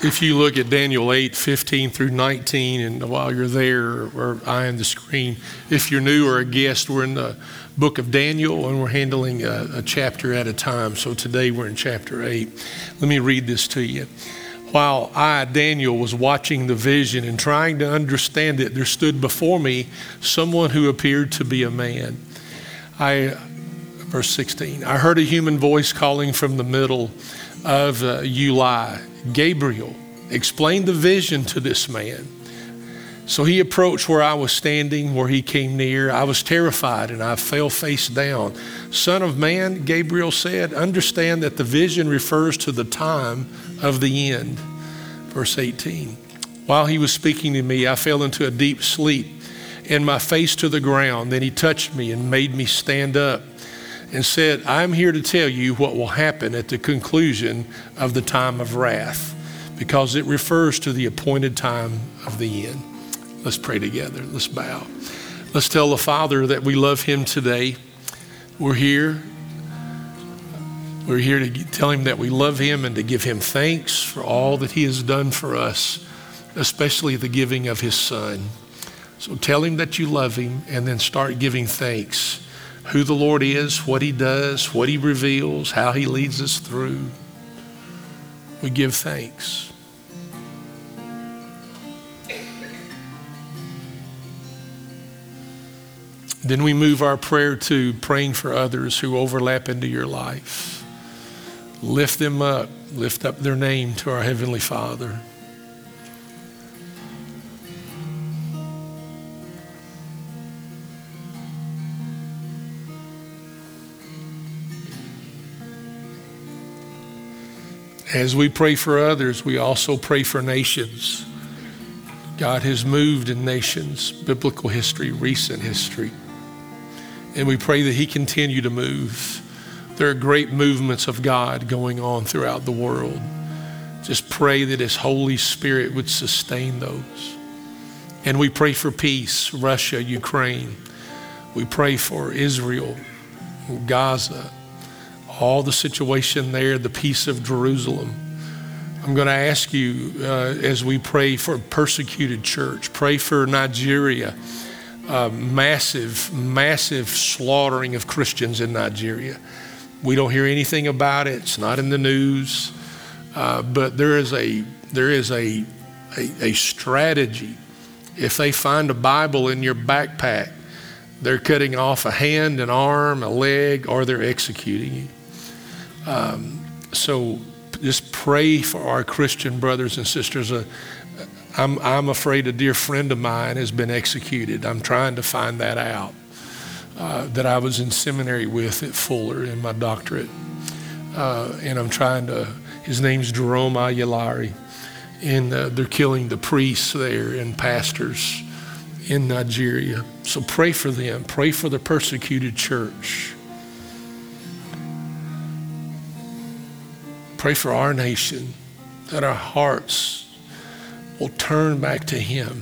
If you look at Daniel 8:15 through 19, and while you're there or eyeing the screen, if you're new or a guest, we're in the book of Daniel and we're handling a chapter at a time. So today we're in chapter 8. Let me read this to you. While I, Daniel, was watching the vision and trying to understand it, there stood before me someone who appeared to be a man. Verse 16, I heard a human voice calling from the middle of Ulai, Gabriel, explain the vision to this man. So he approached where I was standing, where he came near. I was terrified and I fell face down. Son of man, Gabriel said, understand that the vision refers to the time of the end. Verse 18, while he was speaking to me, I fell into a deep sleep and my face to the ground. Then he touched me and made me stand up and said, I'm here to tell you what will happen at the conclusion of the time of wrath, because it refers to the appointed time of the end. Let's pray together. Let's bow. Let's tell the Father that we love him today. We're here to tell him that we love him and to give him thanks for all that he has done for us, especially the giving of his son. So tell him that you love him and then start giving thanks. Who the Lord is, what he does, what he reveals, how he leads us through. We give thanks. Then we move our prayer to praying for others who overlap into your life. Lift them up, lift up their name to our Heavenly Father. As we pray for others, we also pray for nations. God has moved in nations, biblical history, recent history. And we pray that he continue to move. There are great movements of God going on throughout the world. Just pray that his Holy Spirit would sustain those. And we pray for peace, Russia, Ukraine. We pray for Israel, Gaza, all the situation there, the peace of Jerusalem. I'm going to ask you as we pray for persecuted church, pray for Nigeria, massive slaughtering of Christians in Nigeria. We don't hear anything about it. It's not in the news, but there is a strategy. If they find a Bible in your backpack, they're cutting off a hand, an arm, a leg, or they're executing you. So just pray for our Christian brothers and sisters. I'm afraid a dear friend of mine has been executed. I'm trying to find that out, that I was in seminary with at Fuller in my doctorate. And I'm his name's Jerome Ayalari. And they're killing the priests there and pastors in Nigeria. So pray for them. Pray for the persecuted church. Pray for our nation, that our hearts will turn back to him.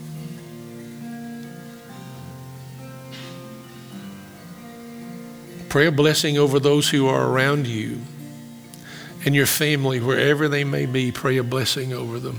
Pray a blessing over those who are around you and your family, wherever they may be. Pray a blessing over them.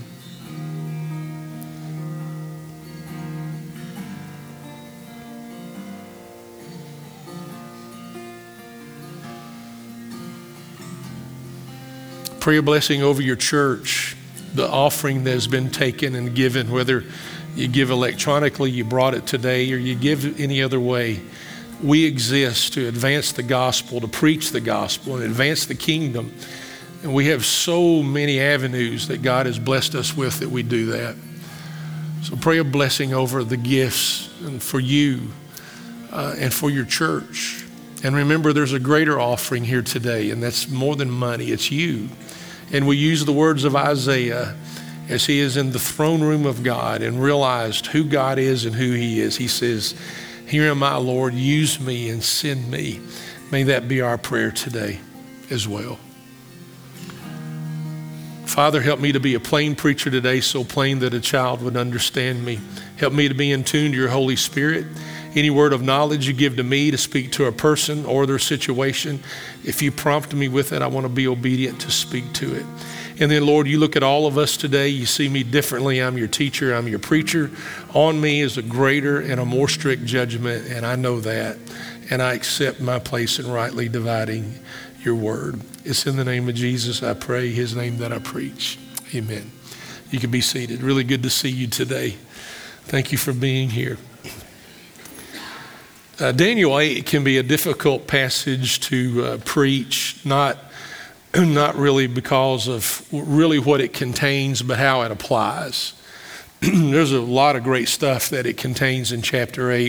Pray a blessing over your church, the offering that has been taken and given, whether you give electronically, you brought it today, or you give any other way. We exist to advance the gospel, to preach the gospel and advance the kingdom. And we have so many avenues that God has blessed us with that we do that. So pray a blessing over the gifts and for you and for your church. And remember, there's a greater offering here today, and that's more than money, it's you. And we use the words of Isaiah as he is in the throne room of God and realized who God is and who he is. He says, here am I, Lord, use me and send me. May that be our prayer today as well. Father, help me to be a plain preacher today, so plain that a child would understand me. Help me to be in tune to your Holy Spirit. Any word of knowledge you give to me to speak to a person or their situation, if you prompt me with it, I want to be obedient to speak to it. And then, Lord, you look at all of us today, you see me differently. I'm your teacher, I'm your preacher. On me is a greater and a more strict judgment, and I know that. And I accept my place in rightly dividing your word. It's in the name of Jesus I pray, his name that I preach. Amen. You can be seated. Really good to see you today. Thank you for being here. Daniel 8 can be a difficult passage to preach, not really because of really what it contains, but how it applies. There's a lot of great stuff that it contains in chapter 8.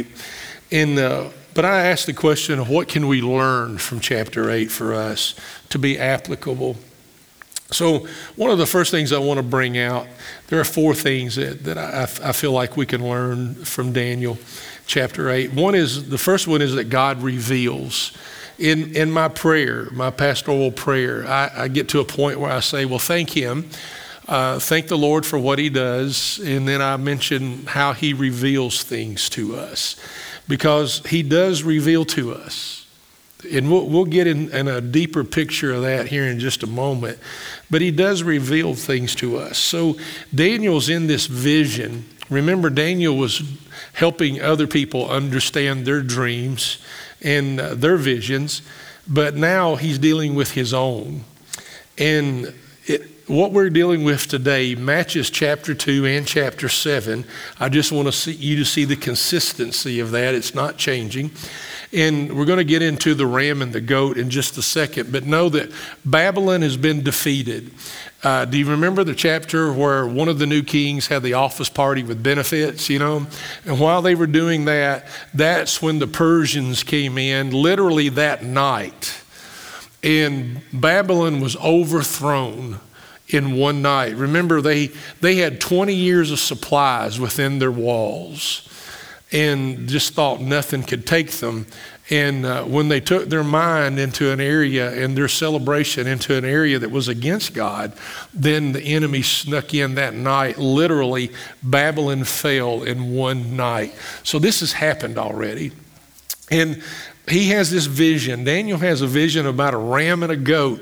But I asked the question of what can we learn from chapter 8 for us to be applicable. So one of the first things I want to bring out, there are 4 things that I feel like we can learn from Daniel chapter 8. The first one is that God reveals. In my prayer, my pastoral prayer, I get to a point where I say, well, thank him. Thank the Lord for what he does. And then I mention how he reveals things to us, because he does reveal to us. And we'll get in a deeper picture of that here in just a moment. But he does reveal things to us. So Daniel's in this vision. Remember, Daniel was helping other people understand their dreams and their visions, but now he's dealing with his own. And what we're dealing with today matches chapter 2 and chapter 7. I just want you to see the consistency of that. It's not changing. And we're going to get into the ram and the goat in just a second, but know that Babylon has been defeated. Do you remember the chapter where one of the new kings had the office party with benefits, And while they were doing that, that's when the Persians came in, literally that night. And Babylon was overthrown in one night. Remember, they had 20 years of supplies within their walls and just thought nothing could take them. And when they took their mind into an area and their celebration into an area that was against God, then the enemy snuck in that night. Literally, Babylon fell in one night. So this has happened already. And he has this vision. Daniel has a vision about a ram and a goat.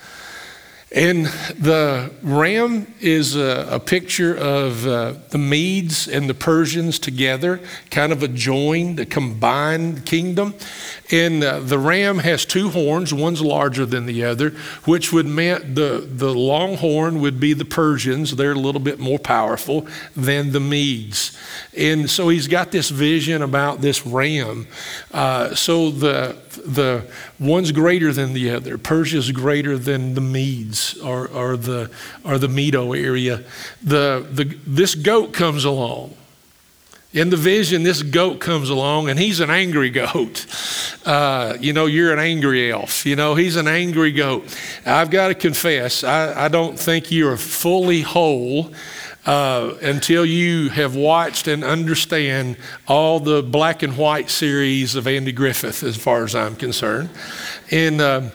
And the ram is a picture of the Medes and the Persians together, kind of a combined kingdom. And the ram has 2 horns, one's larger than the other, which would mean the long horn would be the Persians. They're a little bit more powerful than the Medes. And so he's got this vision about this ram. So the one's greater than the other. Persia's greater than the Medes or the Medo area. This goat comes along. In the vision, this goat comes along, and he's an angry goat. You're an angry elf. He's an angry goat. I've got to confess, I don't think you're fully whole until you have watched and understand all the black and white series of Andy Griffith, as far as I'm concerned. And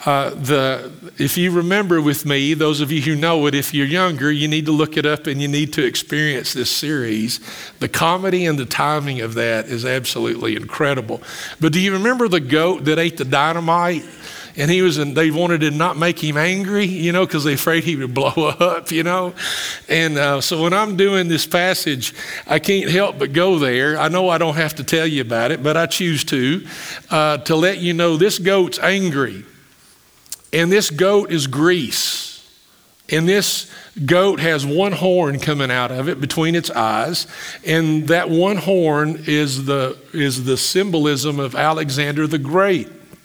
if you remember with me, those of you who know it, if you're younger, you need to look it up and you need to experience this series. The comedy and the timing of that is absolutely incredible. But do you remember the goat that ate the dynamite? And they wanted to not make him angry, because they afraid he would blow up, And so when I'm doing this passage, I can't help but go there. I know I don't have to tell you about it, but I choose to let you know this goat's angry. And this goat is grease. And this goat has 1 horn coming out of it between its eyes. And that 1 horn is the symbolism of Alexander the Great.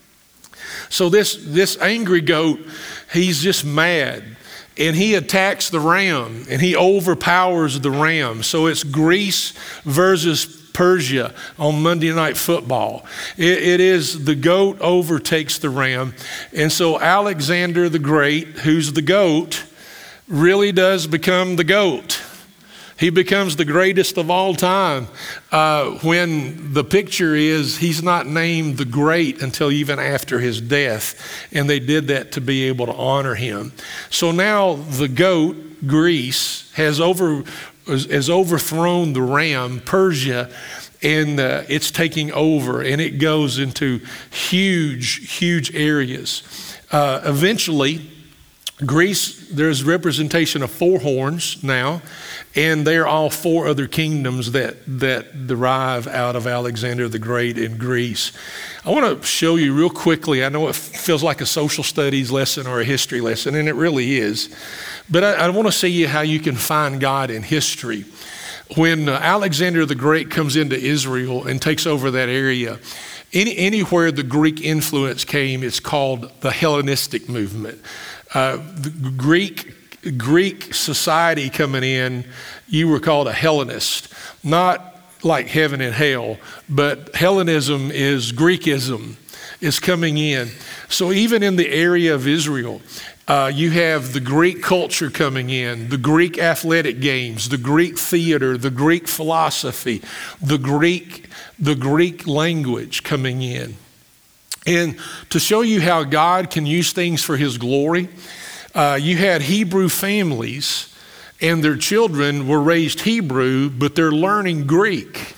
So this angry goat, he's just mad. And he attacks the ram, and he overpowers the ram. So it's Greece versus Persia on Monday Night Football. It is the goat overtakes the ram. And so Alexander the Great, who's the goat, really does become the goat. He becomes the greatest of all time. When the picture is, he's not named the Great until even after his death. And they did that to be able to honor him. So now the goat, Greece, has overthrown the ram, Persia, and it's taking over, and it goes into huge, huge areas. Eventually, Greece, there's representation of 4 horns now, and they're all 4 other kingdoms that derive out of Alexander the Great in Greece. I want to show you real quickly. I know it feels like a social studies lesson or a history lesson, and it really is. But I want to show you how you can find God in history. When Alexander the Great comes into Israel and takes over that area, anywhere the Greek influence came, it's called the Hellenistic movement. The Greek society coming in, you were called a Hellenist, not like heaven and hell, but Hellenism is Greekism, is coming in. So even in the area of Israel, you have the Greek culture coming in, the Greek athletic games, the Greek theater, the Greek philosophy, the Greek language coming in. And to show you how God can use things for his glory, you had Hebrew families and their children were raised Hebrew, but they're learning Greek.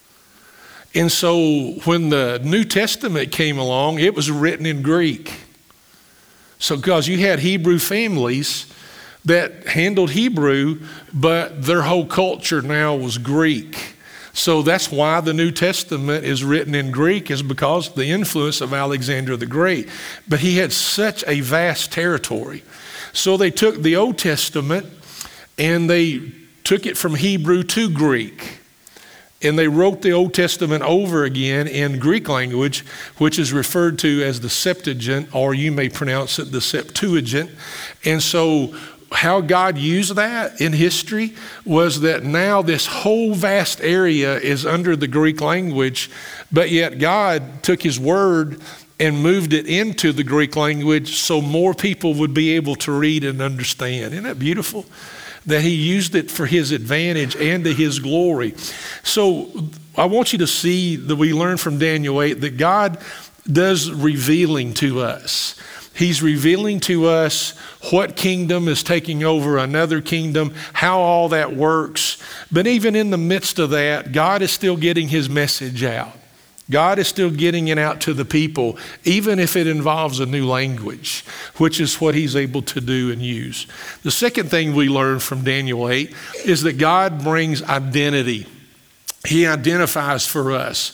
And so when the New Testament came along, it was written in Greek. So because you had Hebrew families that handled Hebrew, but their whole culture now was Greek. So that's why the New Testament is written in Greek, is because of the influence of Alexander the Great. But he had such a vast territory. So they took the Old Testament and they took it from Hebrew to Greek. And they wrote the Old Testament over again in Greek language, which is referred to as the Septuagint, or you may pronounce it the Septuagint. And so how God used that in history was that now this whole vast area is under the Greek language, but yet God took his word and moved it into the Greek language so more people would be able to read and understand. Isn't that beautiful? That he used it for his advantage and to his glory. So I want you to see that we learn from Daniel 8 that God does revealing to us. He's revealing to us what kingdom is taking over another kingdom, how all that works. But even in the midst of that, God is still getting his message out. God is still getting it out to the people, even if it involves a new language, which is what he's able to do and use. The second thing we learn from Daniel 8 is that God brings identity. He identifies for us.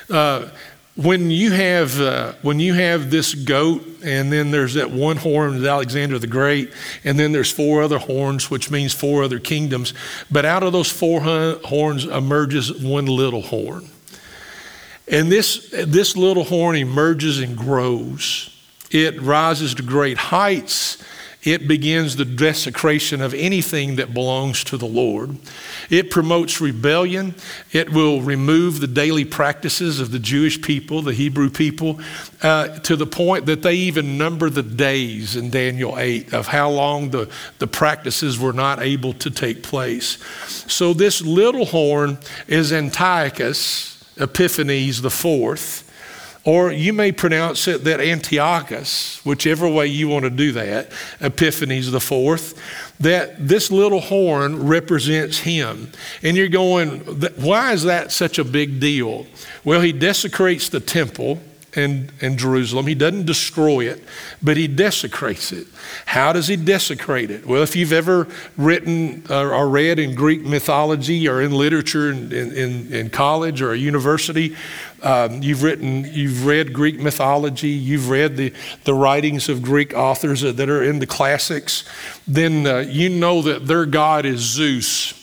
When you have this goat, and then there's that one horn of Alexander the Great, and then there's 4 other horns, which means 4 other kingdoms. But out of those 4 horns emerges one little horn. And this little horn emerges and grows. It rises to great heights. It begins the desecration of anything that belongs to the Lord. It promotes rebellion. It will remove the daily practices of the Jewish people, the Hebrew people, to the point that they even number the days in Daniel 8 of how long the practices were not able to take place. So this little horn is Antiochus Epiphanes the 4th, or you may pronounce it that Antiochus, whichever way you want to do that, Epiphanes the 4th, that this little horn represents him. And you're going, why is that such a big deal? Well, he desecrates the temple in Jerusalem. He doesn't destroy it, but he desecrates it. How does he desecrate it? Well, if you've ever written or read in Greek mythology or in literature in college or a university, you've read Greek mythology, you've read the writings of Greek authors that are in the classics, then you know that their god is Zeus.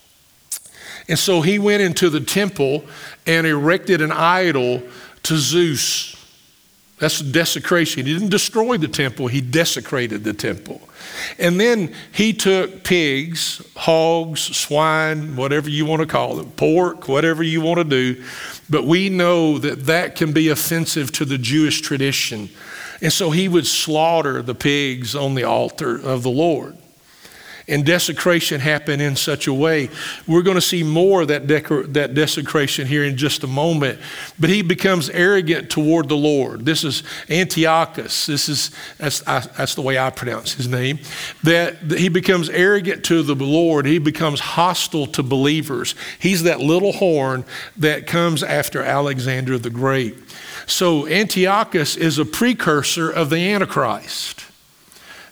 And so he went into the temple and erected an idol to Zeus. That's desecration. He didn't destroy the temple, he desecrated the temple. And then he took pigs, hogs, swine, whatever you want to call them, pork, whatever you want to do. But we know that can be offensive to the Jewish tradition. And so he would slaughter the pigs on the altar of the Lord. And desecration happened in such a way. We're going to see more of that desecration here in just a moment. But he becomes arrogant toward the Lord. This is Antiochus. That's the way I pronounce his name. That he becomes arrogant to the Lord. He becomes hostile to believers. He's that little horn that comes after Alexander the Great. So Antiochus is a precursor of the Antichrist.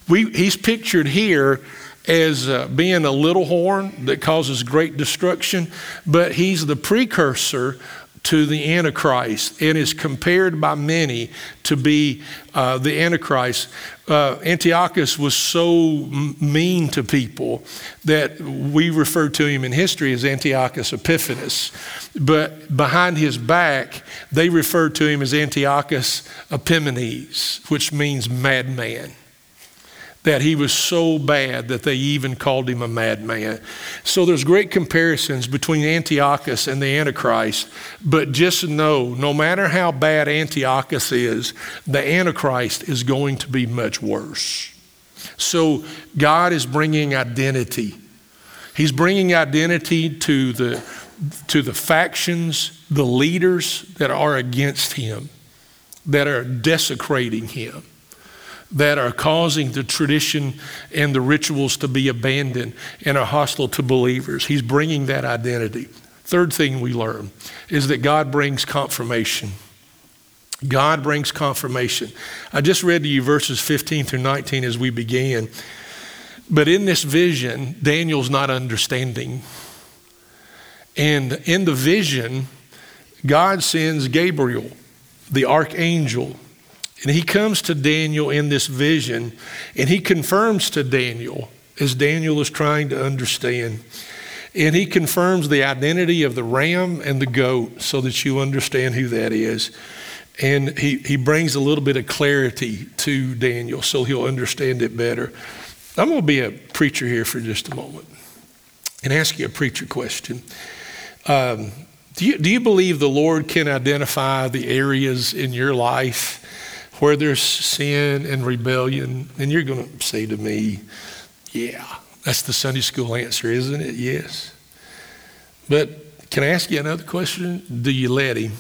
He's pictured here as being a little horn that causes great destruction, but he's the precursor to the Antichrist and is compared by many to be the Antichrist. Antiochus was so mean to people that we refer to him in history as Antiochus Epiphanes. But behind his back, they refer to him as Antiochus Epimanes, which means madman. That he was so bad that they even called him a madman. So there's great comparisons between Antiochus and the Antichrist, but just know, no matter how bad Antiochus is, the Antichrist is going to be much worse. So God is bringing identity. He's bringing identity to the factions, the leaders that are against him, that are desecrating him, that are causing the tradition and the rituals to be abandoned and are hostile to believers. He's bringing that identity. Third thing we learn is that God brings confirmation. God brings confirmation. I just read to you verses 15 through 19 as we began. But in this vision, Daniel's not understanding. And in the vision, God sends Gabriel, the archangel, and he comes to Daniel in this vision, and he confirms to Daniel, as Daniel is trying to understand, and he confirms the identity of the ram and the goat so that you understand who that is. And he brings a little bit of clarity to Daniel so he'll understand it better. I'm going to be a preacher here for just a moment and ask you a preacher question. Do you believe the Lord can identify the areas in your life where there's sin and rebellion? And you're going to say to me, yeah, that's the Sunday school answer, isn't it? Yes. But can I ask you another question? Do you let him?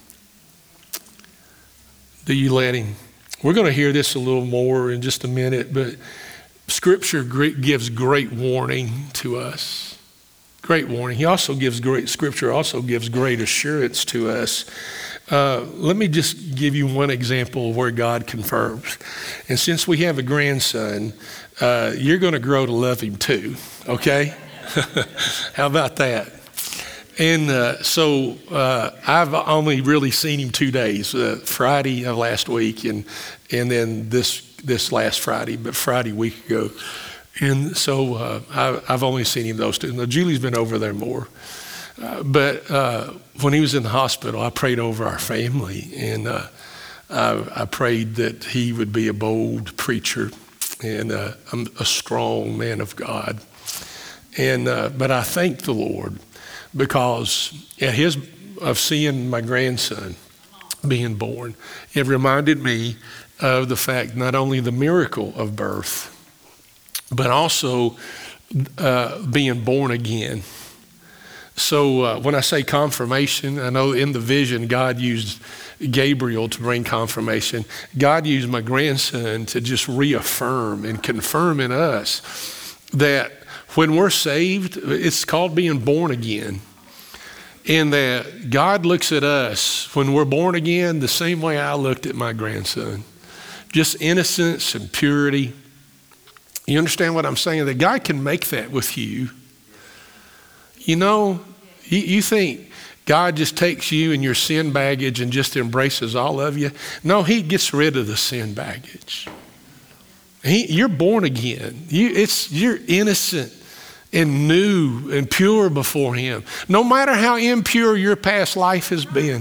Do you let him? We're going to hear this a little more in just a minute, but Scripture gives great warning to us. Great warning. Scripture also gives great assurance to us. Let me just give you one example of where God confirms. And since we have a grandson, you're going to grow to love him too, okay? How about that? And so I've only really seen him 2 days, Friday of last week and then this last Friday, but Friday week ago. And so I've only seen him those two. Now, Julie's been over there more. But when he was in the hospital, I prayed over our family, and I prayed that he would be a bold preacher and a strong man of God. And but I thank the Lord because of seeing my grandson being born, it reminded me of the fact not only the miracle of birth, but also being born again. So when I say confirmation, I know in the vision God used Gabriel to bring confirmation. God used my grandson to just reaffirm and confirm in us that when we're saved, it's called being born again. And that God looks at us when we're born again the same way I looked at my grandson. Just innocence and purity. You understand what I'm saying? That God can make that with you. You know, you think God just takes you and your sin baggage and just embraces all of you. No, he gets rid of the sin baggage. You're born again. You're innocent and new and pure before him. No matter how impure your past life has been,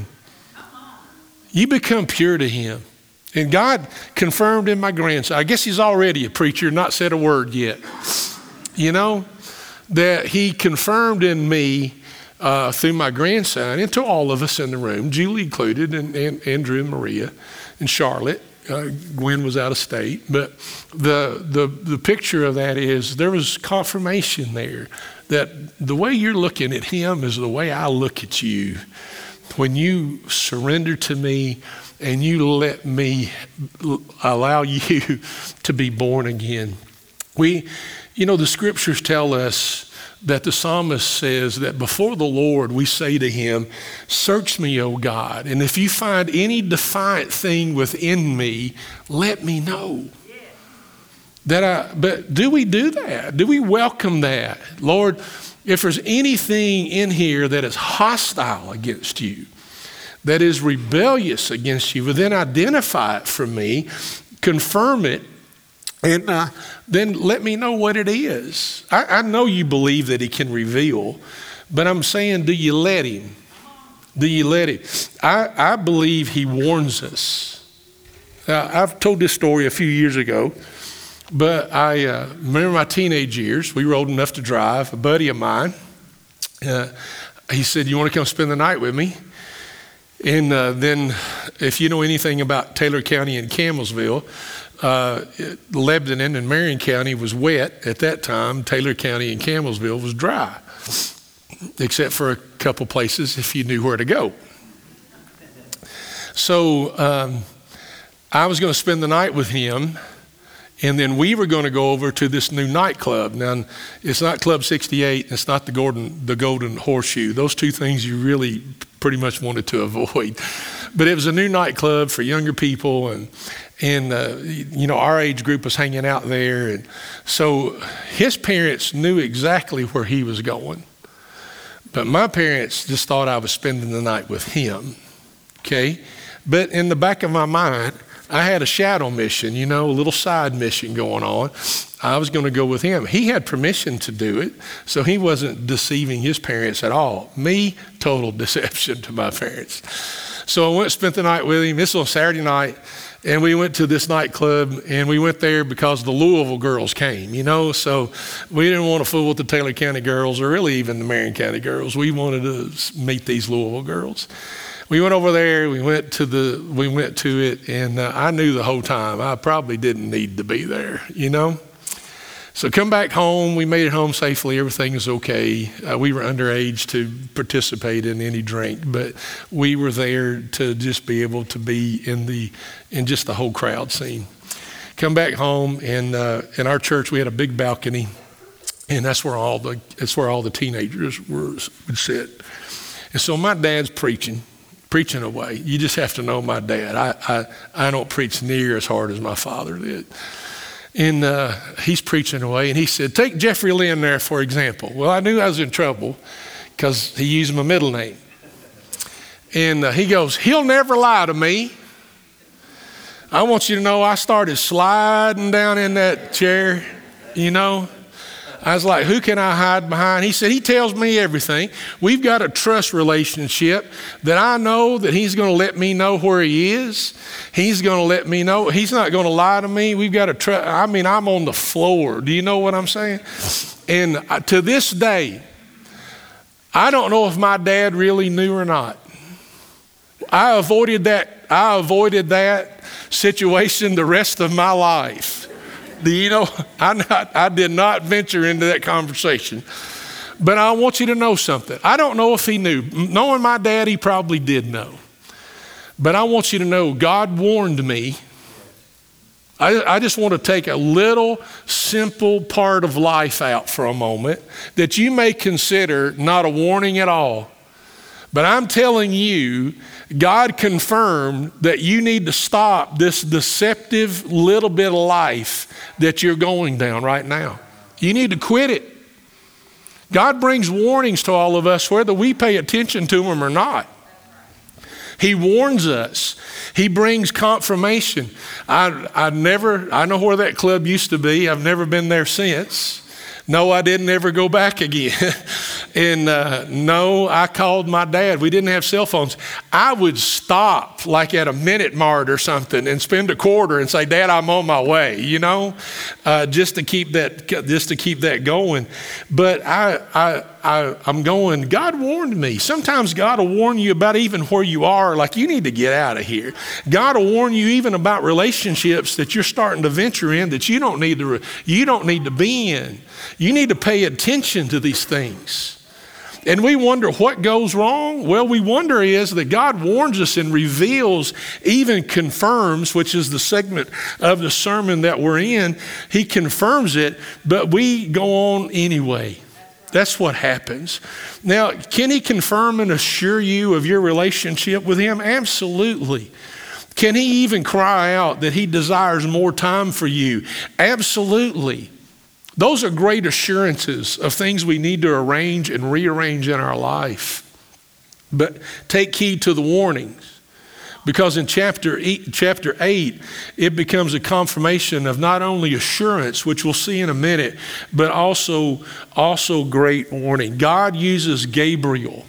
you become pure to him. And God confirmed in my grandson, I guess he's already a preacher, not said a word yet, you know, that he confirmed in me through my grandson and to all of us in the room, Julie included, and Andrew and Maria and Charlotte. Gwen was out of state, but the picture of that is there was confirmation there that the way you're looking at him is the way I look at you. When you surrender to me and you let me allow you to be born again. The scriptures tell us that the psalmist says that before the Lord, we say to him, search me, O God, and if you find any defiant thing within me, let me know. But do we do that? Do we welcome that? Lord, if there's anything in here that is hostile against you, that is rebellious against you, well, then identify it for me, confirm it, and then let me know what it is. I know you believe that he can reveal, but I'm saying, do you let him? Do you let him? I believe he warns us. I've told this story a few years ago, but I remember my teenage years. We were old enough to drive. A buddy of mine, he said, you want to come spend the night with me? And then if you know anything about Taylor County and Campbellsville, Lebanon and Marion County was wet at that time. Taylor County and Campbellsville was dry, except for a couple places if you knew where to go. So I was going to spend the night with him, and then we were going to go over to this new nightclub. Now, it's not Club 68, and it's not the Golden Horseshoe. Those two things you really pretty much wanted to avoid. But it was a new nightclub for younger people, and our age group was hanging out there. And so his parents knew exactly where he was going. But my parents just thought I was spending the night with him, okay? But in the back of my mind, I had a shadow mission, a little side mission going on. I was going to go with him. He had permission to do it, so he wasn't deceiving his parents at all. Me, total deception to my parents. So I went and spent the night with him. This was on Saturday night, and we went to this nightclub, and we went there because the Louisville girls came, so we didn't want to fool with the Taylor County girls or really even the Marion County girls. We wanted to meet these Louisville girls. We went over there, we went to it, and I knew the whole time I probably didn't need to be there, So come back home, we made it home safely, everything was okay. We were underage to participate in any drink, but we were there to just be able to be in just the whole crowd scene. Come back home, and in our church we had a big balcony, and that's where all the teenagers would sit. And so my dad's preaching away. You just have to know my dad. I don't preach near as hard as my father did. And he's preaching away, and he said, take Jeffrey Lynn there, for example. Well, I knew I was in trouble because he used my middle name. And he goes, he'll never lie to me. I want you to know I started sliding down in that chair, I was like, who can I hide behind? He said, he tells me everything. We've got a trust relationship that I know that he's going to let me know where he is. He's going to let me know. He's not going to lie to me. We've got a trust. I'm on the floor. Do you know what I'm saying? And to this day, I don't know if my dad really knew or not. I avoided that situation the rest of my life. I did not venture into that conversation. But I want you to know something. I don't know if he knew. Knowing my dad, he probably did know. But I want you to know God warned me. I just want to take a little simple part of life out for a moment that you may consider not a warning at all. But I'm telling you, God confirmed that you need to stop this deceptive little bit of life that you're going down right now. You need to quit it. God brings warnings to all of us whether we pay attention to them or not. He warns us. He brings confirmation. I know where that club used to be. I've never been there since. No, I didn't ever go back again. And no, I called my dad. We didn't have cell phones. I would stop like at a Minute Mart or something and spend a quarter and say, Dad, I'm on my way, just to keep that going. But I'm going, God warned me. Sometimes God will warn you about even where you are, like you need to get out of here. God will warn you even about relationships that you're starting to venture in that you don't need to be in. You need to pay attention to these things. And we wonder what goes wrong. Well, we wonder is that God warns us and reveals, even confirms, which is the segment of the sermon that we're in. He confirms it, but we go on anyway. That's what happens. Now, can he confirm and assure you of your relationship with him? Absolutely. Can he even cry out that he desires more time for you? Absolutely. Those are great assurances of things we need to arrange and rearrange in our life. But take heed to the warnings, because in chapter 8, it becomes a confirmation of not only assurance, which we'll see in a minute, but also great warning. God uses Gabriel.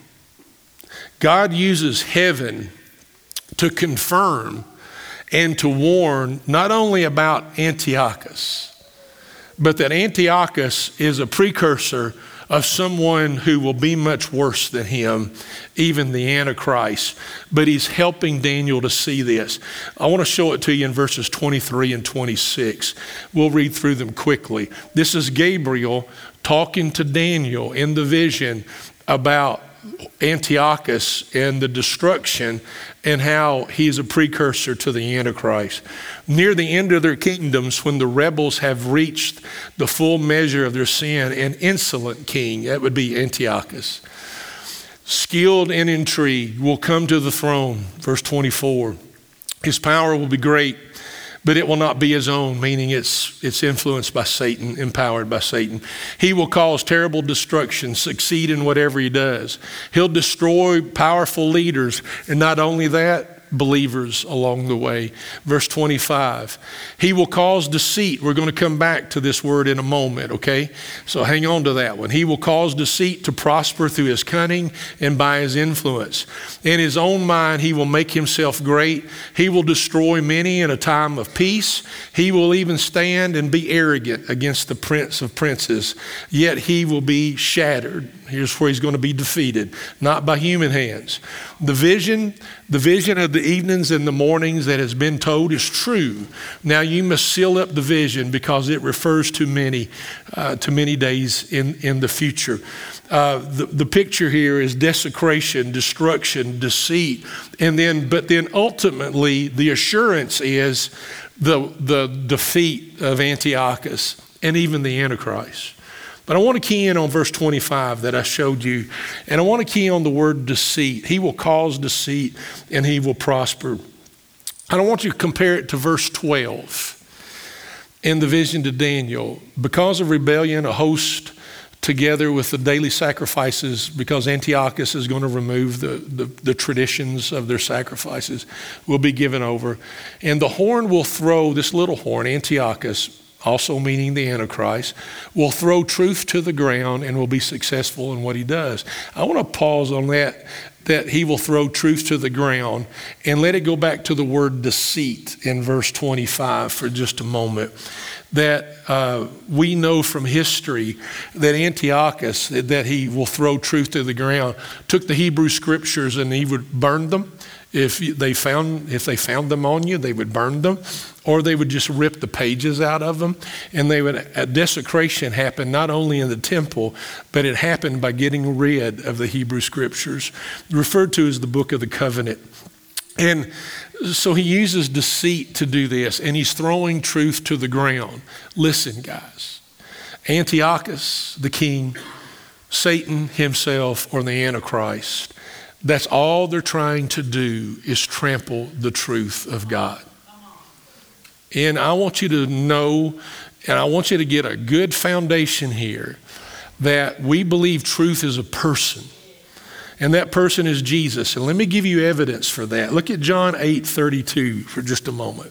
God uses heaven to confirm and to warn not only about Antiochus, but that Antiochus is a precursor of someone who will be much worse than him, even the Antichrist. But he's helping Daniel to see this. I want to show it to you in verses 23 and 26. We'll read through them quickly. This is Gabriel talking to Daniel in the vision about Antiochus and the destruction and how he's a precursor to the Antichrist. Near the end of their kingdoms, when the rebels have reached the full measure of their sin, an insolent king, that would be Antiochus, skilled in intrigue, will come to the throne. Verse 24, his power will be great, but it will not be his own, meaning it's influenced by Satan, empowered by Satan. He will cause terrible destruction, succeed in whatever he does. He'll destroy powerful leaders, and not only that, believers along the way. Verse 25, he will cause deceit. We're going to come back to this word in a moment, okay? So hang on to that one. He will cause deceit to prosper through his cunning and by his influence. In his own mind, he will make himself great. He will destroy many in a time of peace. He will even stand and be arrogant against the prince of princes, yet he will be shattered. Here's where he's going to be defeated, not by human hands. The vision of the evenings and the mornings that has been told is true. Now you must seal up the vision because it refers to many days in the future. The picture here is desecration, destruction, deceit, but then ultimately the assurance is the defeat of Antiochus and even the Antichrist. But I want to key in on verse 25 that I showed you, and I want to key on the word deceit. He will cause deceit and he will prosper. I don't want you to compare it to verse 12 in the vision to Daniel. Because of rebellion, a host together with the daily sacrifices, because Antiochus is going to remove the traditions of their sacrifices, will be given over. And the horn will throw, this little horn, Antiochus, also meaning the Antichrist, will throw truth to the ground and will be successful in what he does. I want to pause on that he will throw truth to the ground, and let it go back to the word deceit in verse 25 for just a moment. That we know from history that Antiochus, that he will throw truth to the ground, took the Hebrew scriptures and he would burn them. If they found them on you, they would burn them, or they would just rip the pages out of them. And a desecration happened not only in the temple, but it happened by getting rid of the Hebrew scriptures, referred to as the Book of the Covenant. And so he uses deceit to do this, and he's throwing truth to the ground. Listen, guys, Antiochus, the king, Satan himself, or the Antichrist, that's all they're trying to do is trample the truth of God. And I want you to know, and I want you to get a good foundation here, that we believe truth is a person. And that person is Jesus. And let me give you evidence for that. Look at John 8:32 for just a moment.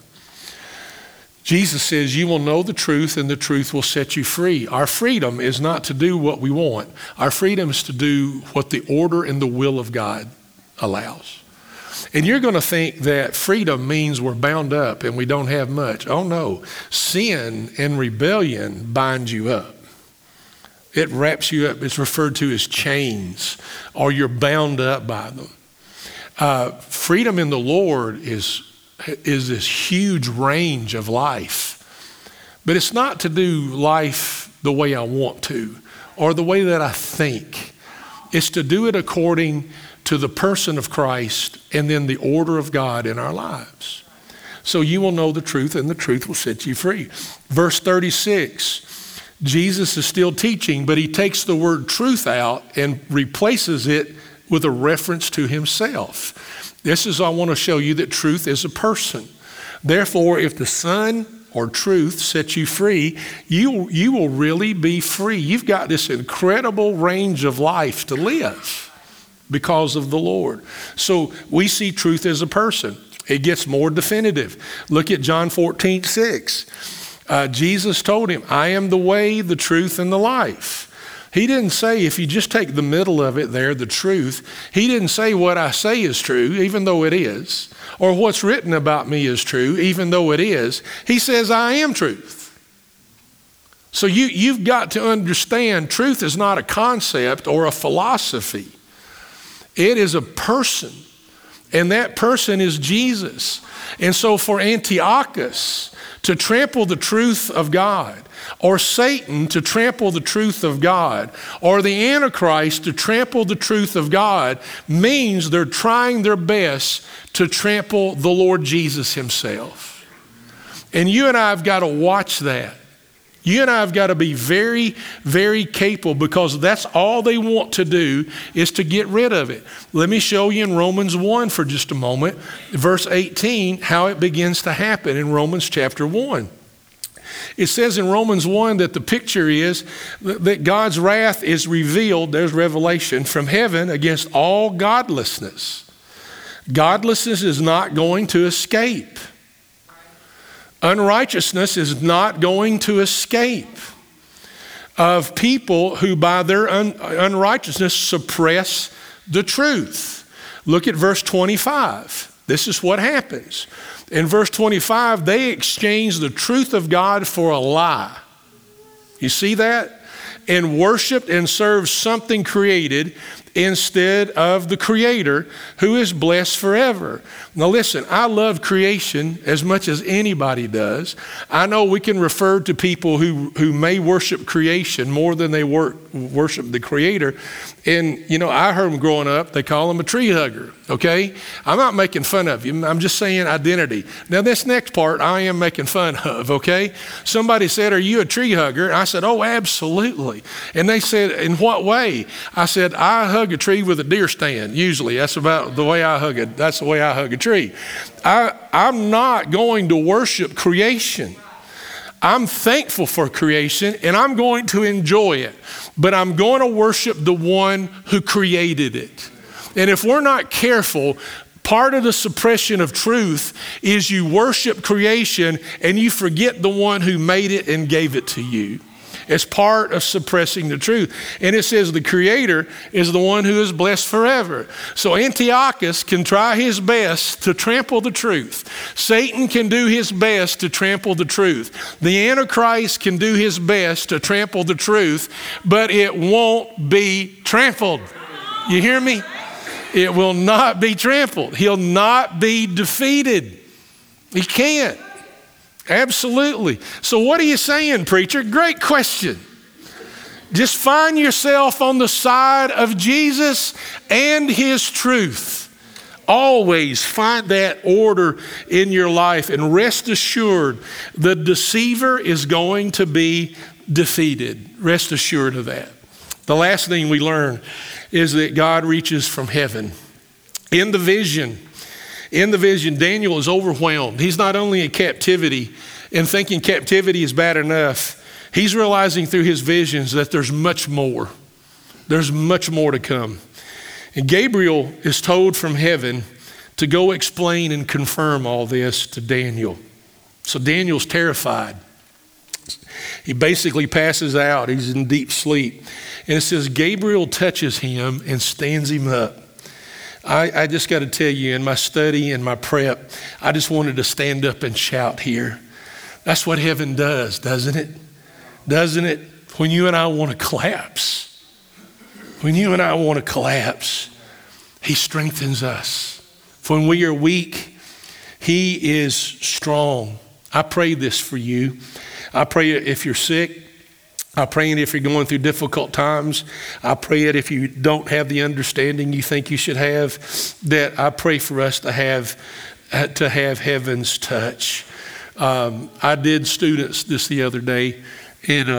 Jesus says, you will know the truth and the truth will set you free. Our freedom is not to do what we want. Our freedom is to do what the order and the will of God allows. And you're going to think that freedom means we're bound up and we don't have much. Oh no, sin and rebellion bind you up. It wraps you up. It's referred to as chains, or you're bound up by them. Freedom in the Lord is this huge range of life. But it's not to do life the way I want to or the way that I think. It's to do it according to the person of Christ and then the order of God in our lives. So you will know the truth and the truth will set you free. Verse 36, Jesus is still teaching, but he takes the word truth out and replaces it with a reference to himself. I want to show you that truth is a person. Therefore, if the Son or truth sets you free, you will really be free. You've got this incredible range of life to live because of the Lord. So we see truth as a person. It gets more definitive. Look at John 14:6. Jesus told him, I am the way, the truth, and the life. He didn't say, if you just take the middle of it there, the truth, he didn't say what I say is true, even though it is, or what's written about me is true, even though it is. He says, I am truth. So you've got to understand truth is not a concept or a philosophy. It is a person, and that person is Jesus. And so for Antiochus to trample the truth of God, or Satan to trample the truth of God, or the Antichrist to trample the truth of God, means they're trying their best to trample the Lord Jesus himself. And you and I have got to watch that. You and I have got to be very, very capable, because that's all they want to do is to get rid of it. Let me show you in Romans 1 for just a moment, verse 18, how it begins to happen in Romans chapter 1. It says in Romans 1 that the picture is that God's wrath is revealed, there's revelation, from heaven against all godlessness. Godlessness is not going to escape. Unrighteousness is not going to escape of people who by their unrighteousness suppress the truth. Look at verse 25. This is what happens. In verse 25, they exchange the truth of God for a lie. You see that? And worshiped and served something created instead of the Creator, who is blessed forever. Now listen, I love creation as much as anybody does. I know we can refer to people who may worship creation more than they worship the Creator. And, you know, I heard them growing up, they call them a tree hugger, okay? I'm not making fun of you. I'm just saying identity. Now, this next part I am making fun of, okay? Somebody said, are you a tree hugger? And I said, oh, absolutely. And they said, in what way? I said, I hug a tree with a deer stand, usually. That's about the way I hug it. That's the way I hug a tree. I'm not going to worship creation. I'm thankful for creation, and I'm going to enjoy it, but I'm going to worship the one who created it. And if we're not careful, part of the suppression of truth is you worship creation and you forget the one who made it and gave it to you. It's part of suppressing the truth. And it says the Creator is the one who is blessed forever. So Antiochus can try his best to trample the truth. Satan can do his best to trample the truth. The Antichrist can do his best to trample the truth, but it won't be trampled. You hear me? It will not be trampled. He'll not be defeated. He can't. Absolutely. So what are you saying, preacher? Great question. Just find yourself on the side of Jesus and his truth. Always find that order in your life, and rest assured the deceiver is going to be defeated. Rest assured of that. The last thing we learn is that God reaches from heaven. In the vision, Daniel is overwhelmed. He's not only in captivity and thinking captivity is bad enough. He's realizing through his visions that there's much more. There's much more to come. And Gabriel is told from heaven to go explain and confirm all this to Daniel. So Daniel's terrified. He basically passes out. He's in deep sleep. And it says Gabriel touches him and stands him up. I just got to tell you, in my study and my prep, I just wanted to stand up and shout here. That's what heaven does, doesn't it? Doesn't it? When you and I want to collapse, he strengthens us. When we are weak, he is strong. I pray this for you. I pray if you're sick, I pray it if you're going through difficult times. I pray it if you don't have the understanding you think you should have, that I pray for us to have heaven's touch. I did students this the other day, and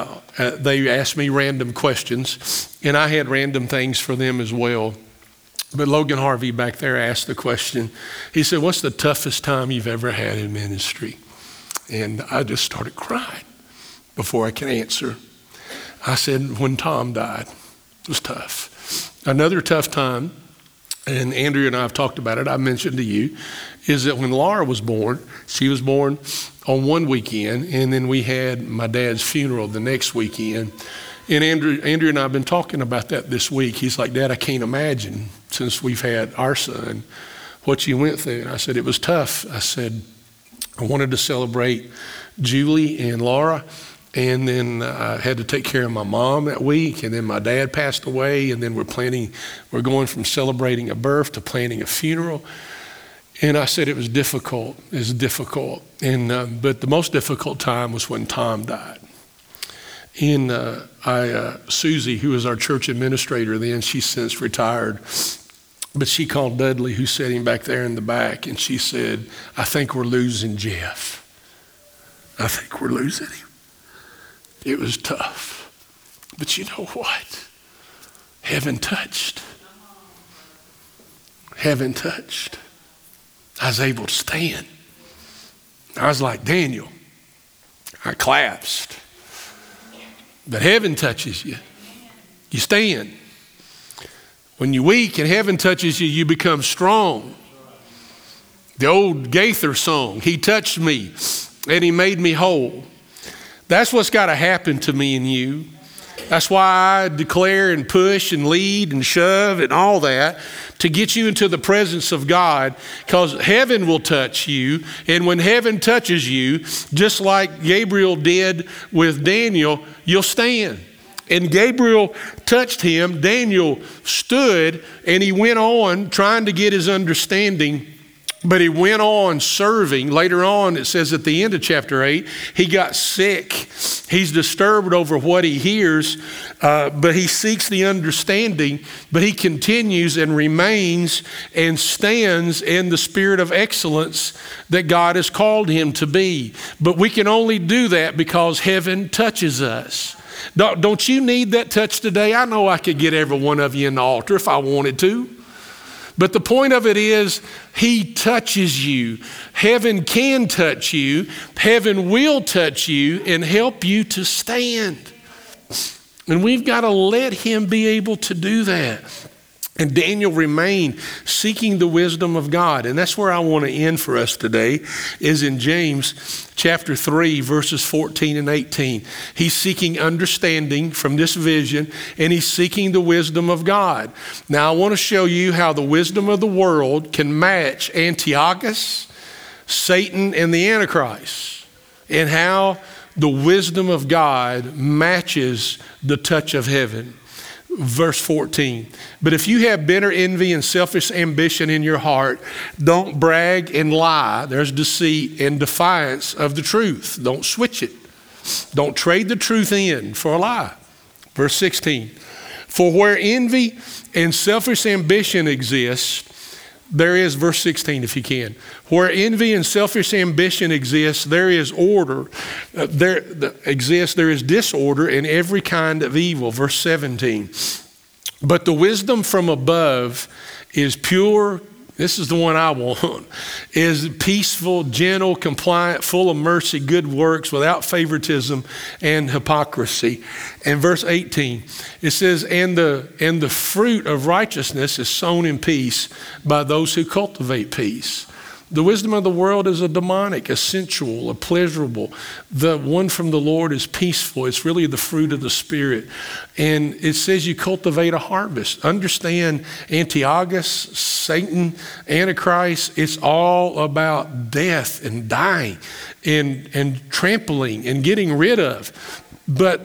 they asked me random questions, and I had random things for them as well. But Logan Harvey back there asked the question. He said, what's the toughest time you've ever had in ministry? And I just started crying before I could answer. I said, when Tom died, it was tough. Another tough time, and Andrea and I have talked about it, I mentioned to you, is that when Laura was born, she was born on one weekend, and then we had my dad's funeral the next weekend. And Andrea and I have been talking about that this week. He's like, Dad, I can't imagine, since we've had our son, what you went through. And I said, it was tough. I said, I wanted to celebrate Julie and Laura, and then I had to take care of my mom that week, and then my dad passed away, and then we're going from celebrating a birth to planning a funeral. And I said it was difficult. It was difficult. And but the most difficult time was when Tom died. And Susie, who was our church administrator then, she's since retired, but she called Dudley, who's sitting back there in the back, and she said, I think we're losing Jeff. I think we're losing him. It was tough. But you know what? Heaven touched. Heaven touched. I was able to stand. I was like Daniel. I collapsed. But heaven touches you. You stand. When you're weak and heaven touches you, you become strong. The old Gaither song, he touched me and he made me whole. That's what's got to happen to me and you. That's why I declare and push and lead and shove and all that to get you into the presence of God, because heaven will touch you. And when heaven touches you, just like Gabriel did with Daniel, you'll stand. And Gabriel touched him. Daniel stood, and he went on trying to get his understanding. But he went on serving. Later on, it says at the end of chapter 8, he got sick. He's disturbed over what he hears, but he seeks the understanding. But he continues and remains and stands in the spirit of excellence that God has called him to be. But we can only do that because heaven touches us. Don't you need that touch today? I know I could get every one of you in the altar if I wanted to. But the point of it is, he touches you. Heaven can touch you. Heaven will touch you and help you to stand. And we've got to let him be able to do that. And Daniel remained seeking the wisdom of God. And that's where I want to end for us today, is in James chapter 3, verses 14 and 18. He's seeking understanding from this vision, and he's seeking the wisdom of God. Now, I want to show you how the wisdom of the world can match Antiochus, Satan, and the Antichrist, and how the wisdom of God matches the touch of heaven. Verse 14, but if you have bitter envy and selfish ambition in your heart, don't brag and lie. There's deceit and defiance of the truth. Don't switch it. Don't trade the truth in for a lie. Verse 16, for where envy and selfish ambition exists, there is, verse 16 if you can, where envy and selfish ambition exists, there is order. There is disorder in every kind of evil. Verse 17, but the wisdom from above is pure. This is the one I want, is peaceful, gentle, compliant, full of mercy, good works, without favoritism and hypocrisy. And verse 18, it says, and the fruit of righteousness is sown in peace by those who cultivate peace. The wisdom of the world is a demonic, a sensual, a pleasurable. The one from the Lord is peaceful. It's really the fruit of the Spirit. And it says you cultivate a harvest. Understand Antiochus, Satan, Antichrist, it's all about death and dying and trampling and getting rid of. But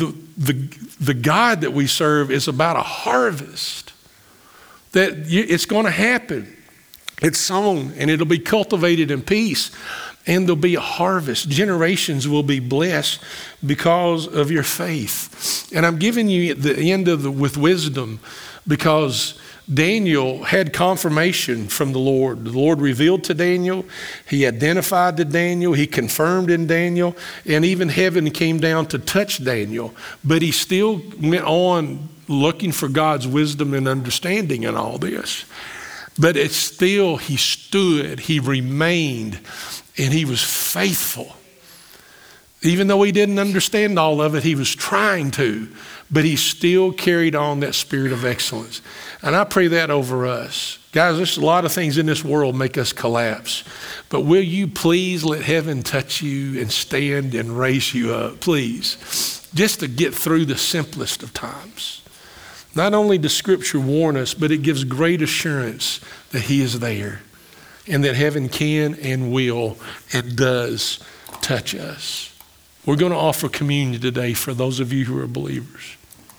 the God that we serve is about a harvest. That it's going to happen. It's sown and it'll be cultivated in peace, and there'll be a harvest. Generations will be blessed because of your faith. And I'm giving you the end of with wisdom, because Daniel had confirmation from the Lord. The Lord revealed to Daniel. He identified to Daniel. He confirmed in Daniel. And even heaven came down to touch Daniel. But he still went on looking for God's wisdom and understanding in all this. But it's still, he stood, he remained, and he was faithful. Even though he didn't understand all of it, he was trying to, but he still carried on that spirit of excellence. And I pray that over us. Guys, there's a lot of things in this world make us collapse. But will you please let heaven touch you and stand and raise you up, please, just to get through the simplest of times. Not only does Scripture warn us, but it gives great assurance that he is there and that heaven can and will and does touch us. We're going to offer communion today for those of you who are believers.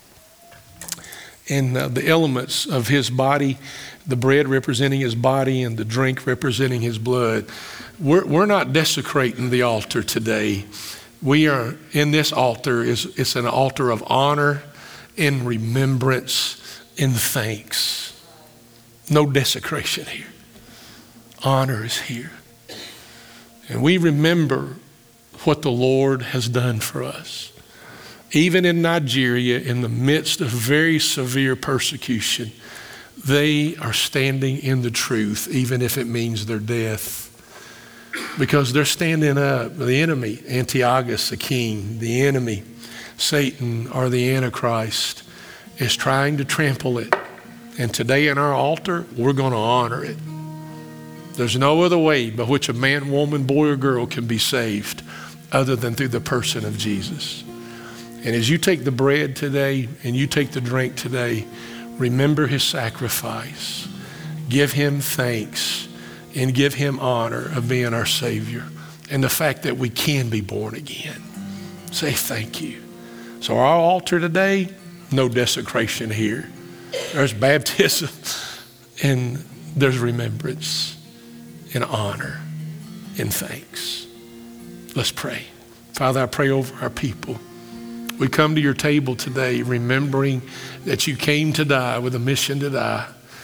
And the elements of his body, the bread representing his body and the drink representing his blood. We're not desecrating the altar today. We are in this altar, it's an altar of honor and remembrance and thanks. No desecration here. Honor is here. And we remember what the Lord has done for us. Even in Nigeria, in the midst of very severe persecution, they are standing in the truth, even if it means their death. Because they're standing up. The enemy, Antiochus, the king, the enemy, Satan, or the Antichrist, is trying to trample it. And today in our altar, we're going to honor it. There's no other way by which a man, woman, boy, or girl can be saved other than through the person of Jesus. And as you take the bread today and you take the drink today, remember his sacrifice. Give him thanks and give him honor of being our Savior and the fact that we can be born again. Say thank you. So our altar today, no desecration here. There's baptism and there's remembrance and honor and thanks. Let's pray. Father, I pray over our people. We come to your table today remembering that you came to die with a mission to die.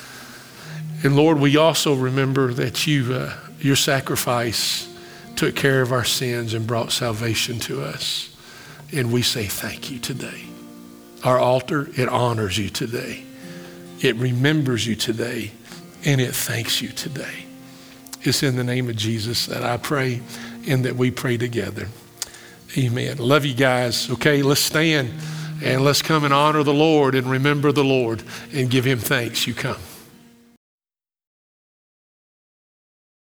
And Lord, we also remember that your sacrifice took care of our sins and brought salvation to us. And we say thank you today. Our altar, it honors you today. It remembers you today. And it thanks you today. It's in the name of Jesus that I pray and that we pray together. Amen. Love you guys. Okay, let's stand and let's come and honor the Lord and remember the Lord and give him thanks. You come.